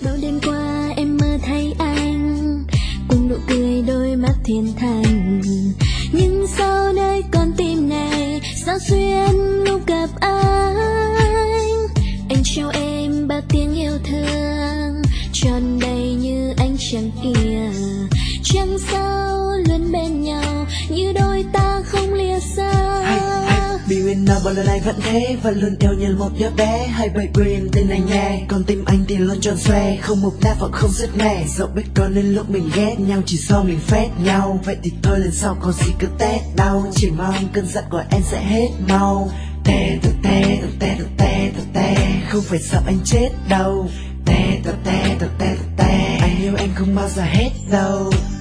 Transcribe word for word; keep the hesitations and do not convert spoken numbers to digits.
bao đêm qua em mơ thấy anh cùng nụ cười đôi mắt thiên thần, nhưng sau đây con tim này sao xuyên lúc gặp anh. Anh trao em bao tiếng yêu thương tròn đầy như ánh trăng kia, chẳng sao luôn bên nhau như đôi ta không lìa xa. Hay, hay, điều em nào bao lâu nay vẫn thế, vẫn luôn yêu như một đứa bé. Hay baby em tên anh nghe, con tim anh thì luôn tròn xoe, không mục nát và không dứt mẻ. Dẫu biết có nên lúc mình ghét nhau chỉ do mình phép nhau, vậy thì thôi lần sau có gì cứ tét đau. Chỉ mong cơn giận của em sẽ hết mau. Tè tè tè tè tè tè tè, không phải sợ anh chết đâu. Tè tè tè tè tè tè, anh yêu em không bao giờ hết đâu.